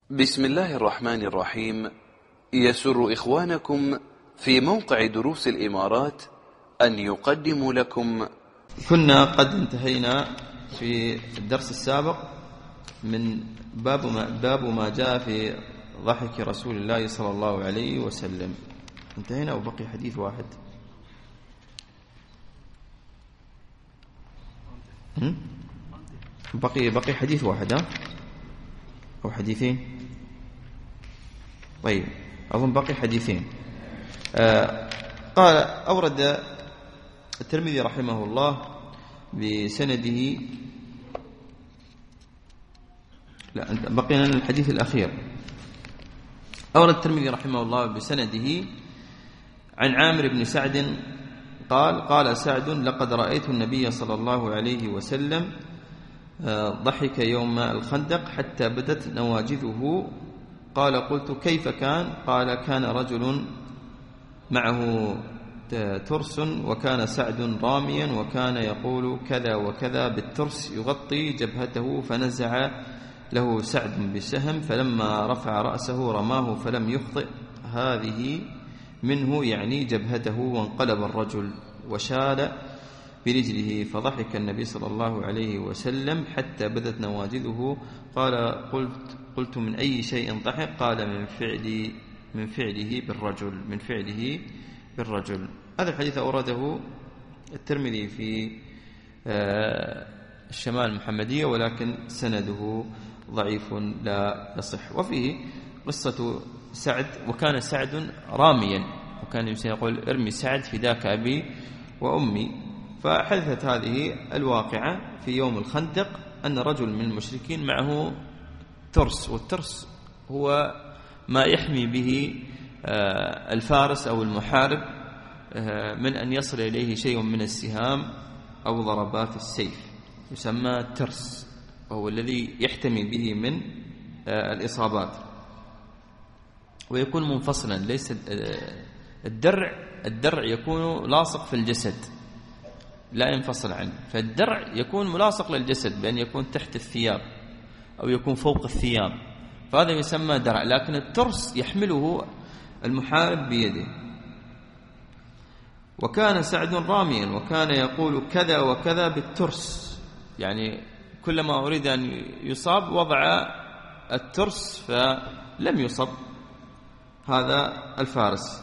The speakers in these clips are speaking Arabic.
بسم الله الرحمن الرحيم. يسر إخوانكم في موقع دروس الإمارات أن يقدموا لكم. كنا قد انتهينا في الدرس السابق من باب ما جاء في ضحك رسول الله صلى الله عليه وسلم. انتهينا وبقي حديث واحد. بقي حديث واحد أو حديثين. طيب أظن بقي حديثين. قال أورد الترمذي رحمه الله بسنده، لا بقينا الحديث الأخير. أورد الترمذي رحمه الله بسنده عن عامر بن سعد قال سعد: لقد رأيت النبي صلى الله عليه وسلم ضحك يوم الخندق حتى بدت نواجذه. قال: قلت: كيف كان؟ قال: كان رجل معه ترس، وكان سعد راميا، وكان يقول كذا وكذا بالترس يغطي جبهته، فنزع له سعد بسهم، فلما رفع رأسه رماه فلم يخطئ هذه منه، يعني جبهته، وانقلب الرجل وشال برجله، فضحك النبي صلى الله عليه وسلم حتى بدت نواجذه. قال: قلت: من أي شيء ضحك؟ قال: من فعله بالرجل. هذا الحديث أورده الترمذي في الشمال المحمدية، ولكن سنده ضعيف لا يصح. وفيه قصة سعد، وكان سعد راميا، وكان يقول: ارمي سعد فداك أبي وأمي. فحدثت هذه الواقعة في يوم الخندق أن رجل من المشركين معه ترس، والترس هو ما يحمي به الفارس أو المحارب من أن يصل إليه شيء من السهام أو ضربات السيف، يسمى ترس، وهو الذي يحتمي به من الإصابات، ويكون منفصلا. ليس الدرع يكون لاصق في الجسد لا ينفصل عنه، فالدرع يكون ملاصق للجسد بأن يكون تحت الثياب أو يكون فوق الثياب، فهذا يسمى درع. لكن الترس يحمله المحارب بيده. وكان سعد راميا، وكان يقول كذا وكذا بالترس، يعني كلما أريد أن يصاب وضع الترس فلم يصب هذا الفارس،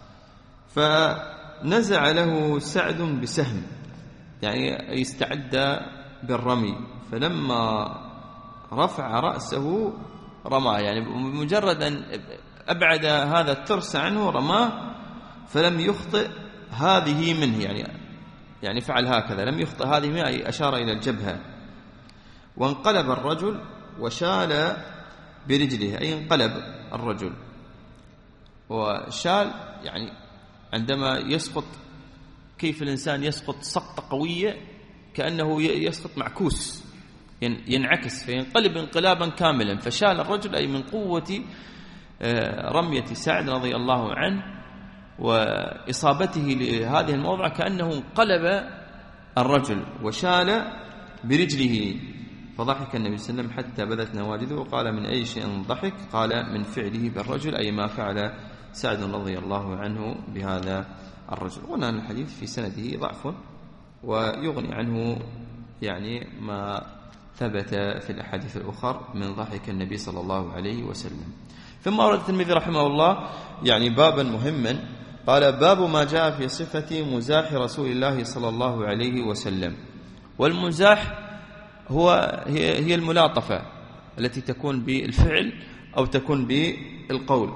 فنزع له سعد بسهم، يعني يستعد بالرمي، فلما رفع رأسه رماه، يعني بمجرد أن أبعد هذا الترس عنه رماه، فلم يخطئ هذه منه، يعني فعل هكذا، لم يخطئ هذه منه، أي أشار إلى الجبهة. وانقلب الرجل وشال برجله، أي انقلب الرجل وشال، يعني عندما يسقط، كيف الإنسان يسقط سقطة قوية كأنه يسقط معكوس، ينعكس فينقلب انقلابا كاملا. فشال الرجل أي من قوة رمية سعد رضي الله عنه وإصابته لهذه الموضع، كأنه انقلب الرجل وشال برجله، فضحك النبي صلى الله عليه وسلم حتى بدت نواجذه. قال: من أي شيء ضحك؟ قال: من فعله بالرجل، أي ما فعل سعد رضي الله عنه بهذا الرجل. قلنا أن الحديث في سنده ضعف، ويغني عنه يعني ما ثبت في الأحاديث الأخرى من ضحك النبي صلى الله عليه وسلم. ثم أورد الترمذي رحمه الله يعني بابا مهما، قال: باب ما جاء في صفة مزاح رسول الله صلى الله عليه وسلم. والمزاح هي الملاطفة التي تكون بالفعل أو تكون بالقول،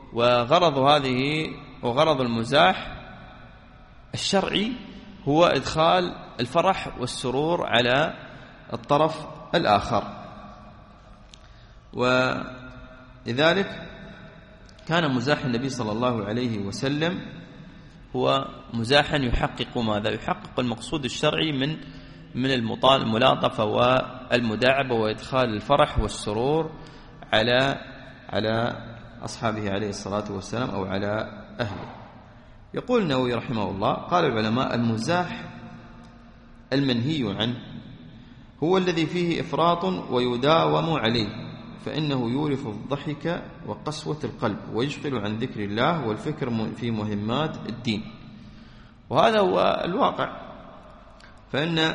وغرض المزاح الشرعي هو إدخال الفرح والسرور على الطرف الآخر. ولذلك كان مزاح النبي صلى الله عليه وسلم هو مزاحا يحقق ماذا؟ يحقق المقصود الشرعي من الملاطفة والمداعبة وإدخال الفرح والسرور على أصحابه عليه الصلاة والسلام أو على أهله. يقول النووي رحمه الله: قال العلماء: المزاح المنهي عنه هو الذي فيه إفراط ويداوم عليه، فإنه يورث الضحك وقسوة القلب ويشغل عن ذكر الله والفكر في مهمات الدين. وهذا هو الواقع. فإن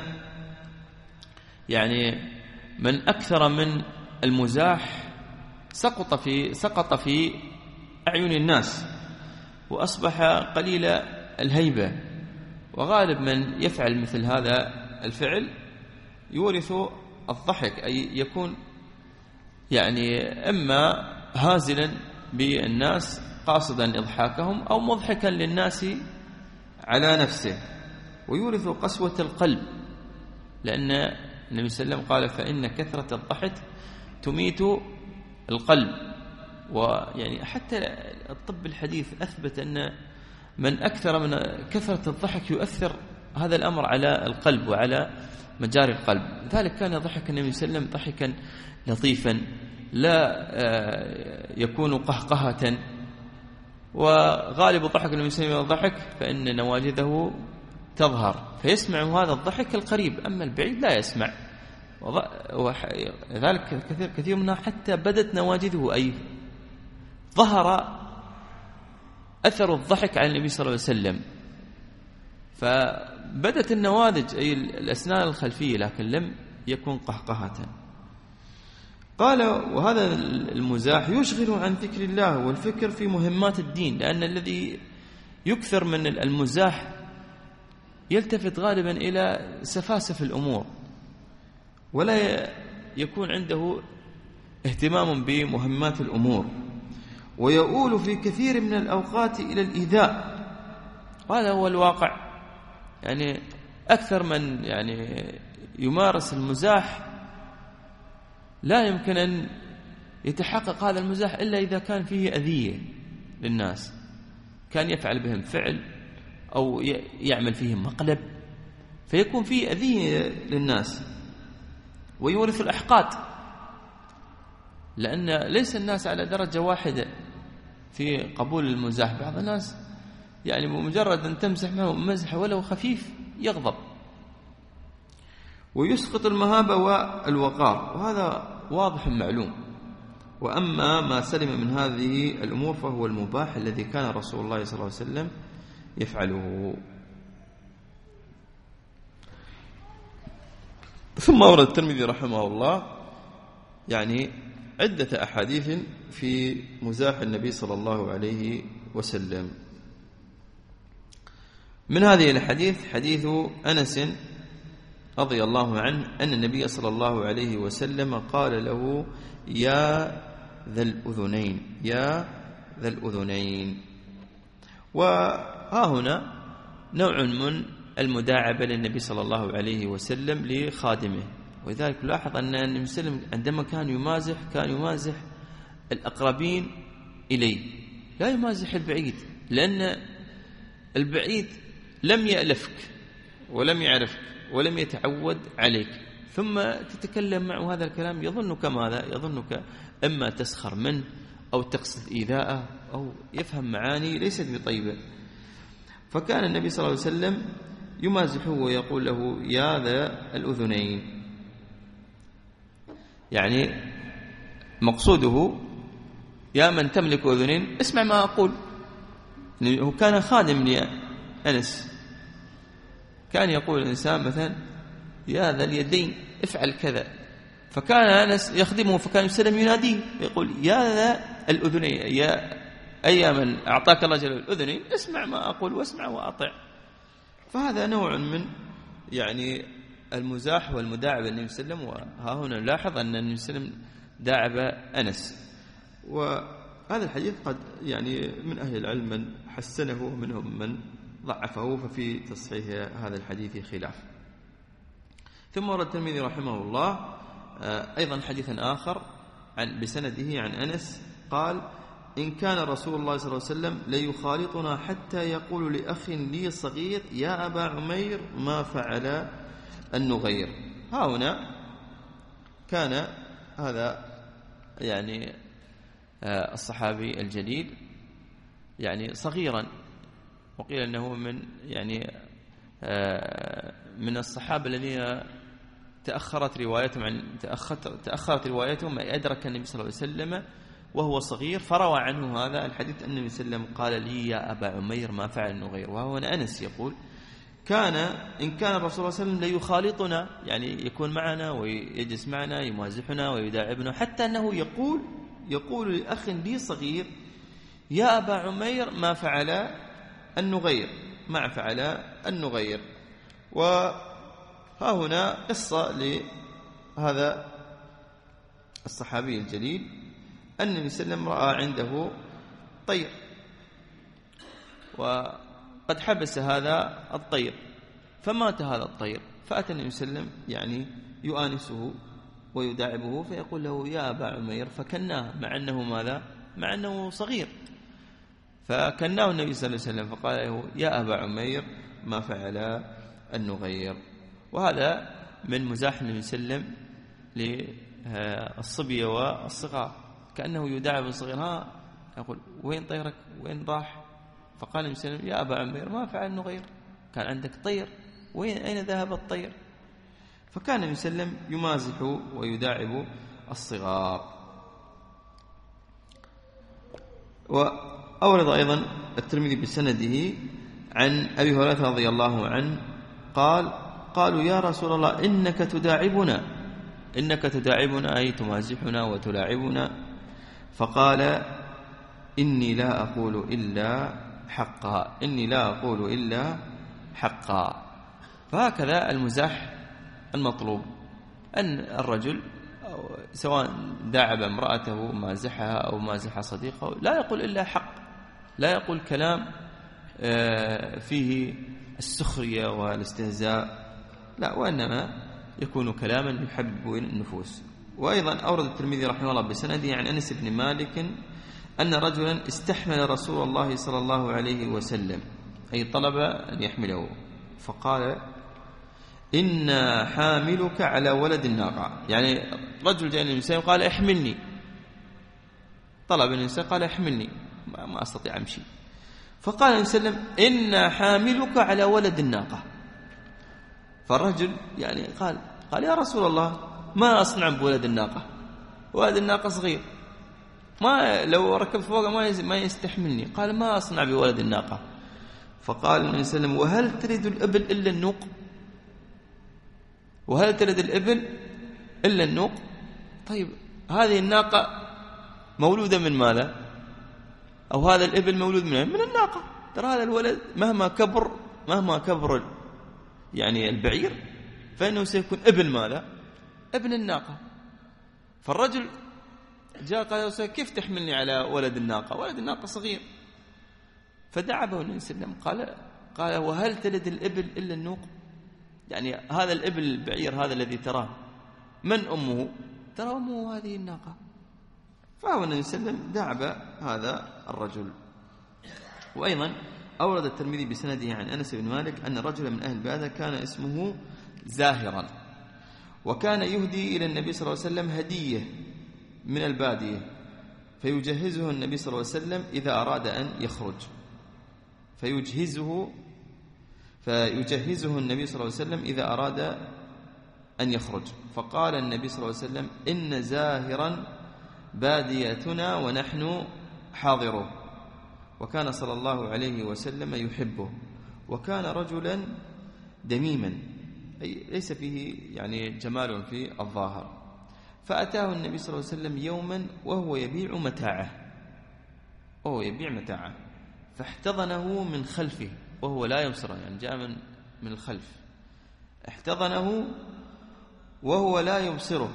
يعني من أكثر من المزاح سقط في أعين الناس وأصبح قليل الهيبة. وغالب من يفعل مثل هذا الفعل يورث الضحك، أي يكون يعني إما هازلا بالناس قاصدا إضحاكهم أو مضحكا للناس على نفسه، ويورث قسوة القلب، لأن النبي صلى الله عليه وسلم قال فإن كثرة الضحك تميت القلب. ويعني حتى الطب الحديث أثبت أن من أكثر من كثرة الضحك يؤثر هذا الأمر على القلب وعلى مجاري القلب. لذلك كان ضحك النبي صلى الله عليه وسلم ضحكا لطيفا لا يكون قهقهة. وغالب ضحك النبي صلى الله عليه وسلم ضحك فإن نواجذه تظهر فيسمع هذا الضحك القريب، أما البعيد لا يسمع. وذلك كثير منها حتى بدت نواجذه، أي ظهر أثر الضحك على النبي صلى الله عليه وسلم، فبدت النواذج أي الأسنان الخلفية لكن لم يكن قهقهة. قال وهذا المزاح يشغل عن ذكر الله والفكر في مهمات الدين، لأن الذي يكثر من المزاح يلتفت غالبا إلى سفاسف الأمور ولا يكون عنده اهتمام بمهمات الأمور، ويؤول في كثير من الأوقات إلى الإيذاء. وهذا هو الواقع. يعني أكثر من يعني يمارس المزاح لا يمكن أن يتحقق هذا المزاح إلا إذا كان فيه أذية للناس، كان يفعل بهم فعل أو يعمل فيهم مقلب فيكون فيه أذية للناس، ويورث الأحقاد، لأن ليس الناس على درجة واحدة في قبول المزاح. بعض الناس يعني بمجرد أن تمزح معه مزح ولو خفيف يغضب. ويسقط المهابة والوقار، وهذا واضح معلوم. وأما ما سلم من هذه الأمور فهو المباح الذي كان رسول الله صلى الله عليه وسلم يفعله. ثم ورد الترمذي رحمه الله يعني عدة أحاديث في مزاح النبي صلى الله عليه وسلم. من هذه الحديث حديث أنس رضي الله عنه أن النبي صلى الله عليه وسلم قال له يا ذا الأذنين، يا ذا الأذنين. وها هنا نوع من المداعبة للنبي صلى الله عليه وسلم لخادمه. ولذلك لاحظ أن النبي صلى الله عليه وسلم عندما كان يمازح الأقربين إليه، لا يمازح البعيد، لأن البعيد لم يألفك ولم يعرفك ولم يتعود عليك، ثم تتكلم معه هذا الكلام يظنك ماذا؟ يظنك إما تسخر منه أو تقصد إيذاءه أو يفهم معاني ليست بطيبة. فكان النبي صلى الله عليه وسلم يمازحه ويقول له يا ذا الأذنين، يعني مقصوده يا من تملك أذنين اسمع ما أقول. هو كان خادم لأنس، كان يقول الإنسان مثلا يا ذا اليدين افعل كذا، فكان أنس يخدمه فكان يسلم يناديه يقول يا ذا الأذنين، يا أي من أعطاك الله جل الأذنين اسمع ما أقول واسمع وأطع. فهذا نوع من يعني المزاح والمداعبة النبي صلى الله عليه وسلم. وها هنا نلاحظ أن النبي صلى الله عليه وسلم داعب أنس. وهذا الحديث قد يعني من أهل العلم من حسنه ومنهم من ضعفه، ففي تصحيح هذا الحديث خلاف. ثم ورد الترمذي رحمه الله أيضا حديثا آخر بسنده عن أنس قال إن كان رسول الله صلى الله عليه وسلم ليخالطنا حتى يقول لأخ لي صغير يا أبا عمير ما فعل النغير. ها هنا كان هذا يعني الصحابي الجليل يعني صغيرا، وقيل أنه من يعني من الصحابة الذين تأخرت روايته ما أدرك النبي صلى الله عليه وسلم وهو صغير، فروى عنه هذا الحديث أن النبي صلى الله عليه وسلم قال لي يا أبا عمير ما فعل نغير. وهو أنس يقول إن كان الرسول صلى الله عليه وسلم ليخالطنا، يعني يكون معنا ويجلس معنا يمازحنا ويداعبنا، حتى أنه يقول لأخ لي صغير يا أبا عمير ما فعل النغير. وها هنا قصة لهذا الصحابي الجليل أن النبي صلى الله عليه وسلم رأى عنده طير، وقد حبس هذا الطير فمات هذا الطير، فأتى النبي صلى الله عليه وسلم يعني يؤانسه ويداعبه فيقول له يا أبا عمير، فكناه مع أنه صغير، فكناه النبي صلى الله عليه وسلم فقال له يا أبا عمير ما فعل النغير. وهذا من مزاح النبي صلى الله عليه وسلم للصبية والصغار، كأنه يداعب الصغير يقول وين طيرك وين راح؟ فقال النبي صلى الله عليه وسلم يا أبا عمير ما فعل النغير، كان عندك طير أين ذهب الطير؟ فكان النبي صلى الله عليه وسلم يمازح ويداعب الصغار. وأورد أيضا الترمذي بسنده عن أبي هريرة رضي الله عنه قالوا يا رسول الله إنك تداعبنا أي تمازحنا وتلاعبنا، فقال إني لا أقول إلا حقا. فهكذا المزاح المطلوب، أن الرجل سواء داعب امرأته مازحها أو مازح صديقه لا يقول إلا حق، لا يقول كلام فيه السخرية والاستهزاء، لا، وإنما يكون كلاما يحبب النفوس. وأيضا أورد الترمذي رحمه الله بسنده عن أنس بن مالك أن رجلا استحمل رسول الله صلى الله عليه وسلم، أي طلب أن يحمله، فقال إنا حاملك على ولد الناقة، يعني رجل جاء النبي قال احملني، طلب النبي قال احملني ما أستطيع أمشي، فقال النبي صلى الله عليه وسلم إنا حاملك على ولد الناقة. فالرجل يعني قال يا رسول الله ما أصنع بولد الناقة، ولد الناقة صغير، ما لو ركبت فوقه ما يستحملني، قال ما أصنع بولد الناقة. فقال النبي صلى الله عليه وسلم وهل ترد الإبل إلا النوق؟ طيب هذه الناقة مولودة من ماذا؟ أو هذا الإبل مولود من الناقة. ترى هذا الولد مهما كبر يعني البعير فإنه سيكون ابن ماذا؟ ابن الناقة. فالرجل جاء قال كيف تحملني على ولد الناقة؟ ولد الناقة صغير. فدعبه النبي صلى الله عليه وسلم قال وهل تلد الإبل إلا النوق؟ يعني هذا الإبل البعير هذا الذي تراه من أمه؟ ترى أمه هذه الناقة. فهو النبي صلى الله عليه وسلم دعب هذا الرجل. وأيضا أورد الترمذي بسنده عن أنس بن مالك أن رجلا من أهل البادية كان اسمه زاهرا، وكان يهدي إلى النبي صلى الله عليه وسلم هدية من البادية، فيجهزه النبي صلى الله عليه وسلم إذا أراد أن يخرج، فيجهزه النبي صلى الله عليه وسلم إذا أراد أن يخرج. فقال النبي صلى الله عليه وسلم إن زاهرا باديتنا ونحن حاضره. وكان صلى الله عليه وسلم يحبه، وكان رجلا دميما، أي ليس فيه يعني جمال في الظاهر. فأتاه النبي صلى الله عليه وسلم يوما وهو يبيع متاعه، فاحتضنه من خلفه وهو لا يبصره، يعني جاء من الخلف، احتضنه وهو لا يبصره،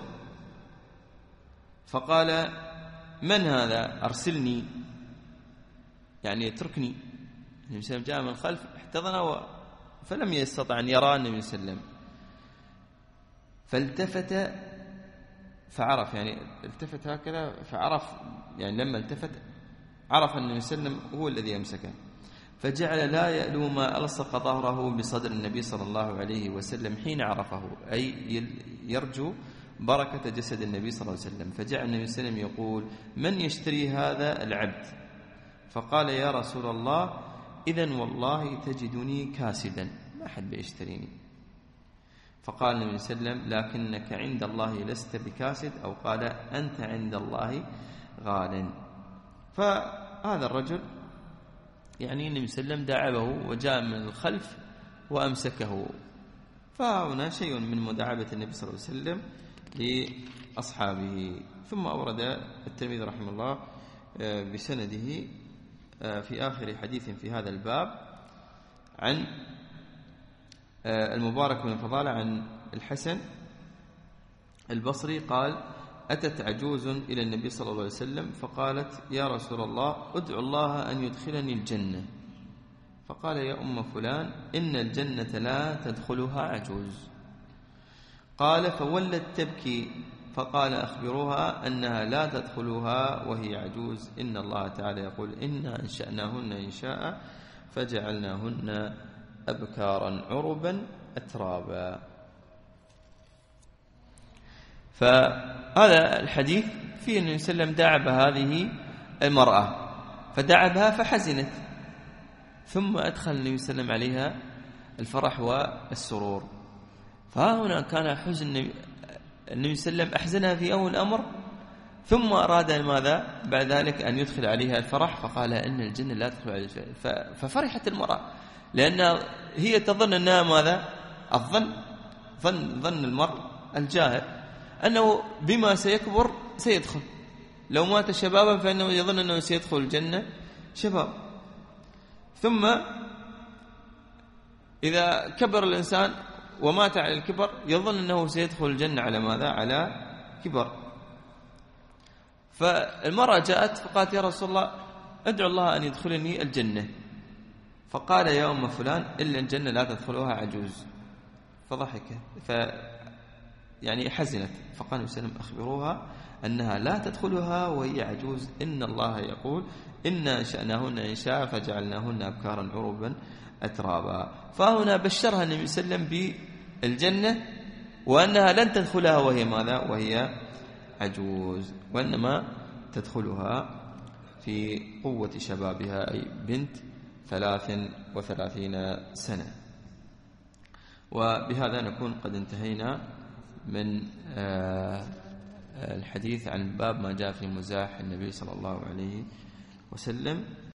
فقال من هذا؟ أرسلني، يعني اتركني. النبي صلى الله عليه وسلم جاء من الخلف احتضنه فلم يستطع أن يرى النبي صلى الله عليه وسلم، فالتفت فعرف، يعني التفت هكذا فعرف، يعني لما التفت عرف أن النبي صلى الله عليه وسلم هو الذي يمسكه، فجعل لا يألو ما ألصق ظهره بصدر النبي صلى الله عليه وسلم حين عرفه، أي يرجو بركة جسد النبي صلى الله عليه وسلم. فجعل النبي صلى الله عليه وسلم يقول من يشتري هذا العبد؟ فقال يا رسول الله إذن والله تجدني كاسدا، ما أحد بيشتريني. فقال النبي صلى الله عليه وسلم: لكنك عند الله لست بكاسد، أو قال: أنت عند الله غال. فهذا الرجل يعني النبي صلى الله عليه وسلم داعبه وجاء من الخلف وأمسكه. فهنا شيء من مداعبة النبي صلى الله عليه وسلم لأصحابه. ثم أورد الترمذي رحمه الله بسنده في آخر حديث في هذا الباب عن المبارك بن فضالة عن الحسن البصري قال: أتت عجوز إلى النبي صلى الله عليه وسلم فقالت: يا رسول الله، أدعو الله أن يدخلني الجنة. فقال: يا أم فلان، إن الجنة لا تدخلها عجوز. قال: فولت تبكي. فقال: أخبروها أنها لا تدخلها وهي عجوز، إن الله تعالى يقول: إنا أنشأناهن إنشاء فجعلناهن أبكارا عربا أترابا. فهذا الحديث فيه أن النبي صلى الله عليه وسلم دعب هذه المرأة، فدعبها فحزنت، ثم أدخل النبي صلى الله عليه وسلم عليها الفرح والسرور. فهنا كان حزن النبي صلى الله عليه وسلم أحزنها في أول الأمر، ثم أراد ماذا بعد ذلك أن يدخل عليها الفرح، فقال: إن الجنة لا تدخل عليها. ففرحت المرأة، لأن هي تظن أنها ماذا؟ ظن المرء الجاهل أنه بما سيكبر سيدخل، لو مات شبابا فإنه يظن أنه سيدخل الجنة شباب، ثم إذا كبر الإنسان ومات على الكبر يظن أنه سيدخل الجنة على ماذا؟ على كبر. فالمرأة جاءت فقالت: يا رسول الله، أدعو الله أن يدخلني الجنة. فقال: يا أم فلان، إلا الجنة لا تدخلها عجوز. فضحك، يعني حزنت. فقال النبي صلى الله عليه وسلم: أخبروها أنها لا تدخلها وهي عجوز، إن الله يقول: إنا أنشأناهن إنشاء فجعلناهن أبكارا عربا أترابا. فهنا بشرها النبي صلى الله عليه وسلم بالجنة، وأنها لن تدخلها وهي ماذا؟ وهي عجوز، وإنما تدخلها في قوة شبابها، أي بنت 33 سنة. وبهذا نكون قد انتهينا من الحديث عن باب ما جاء في مزاح النبي صلى الله عليه وسلم.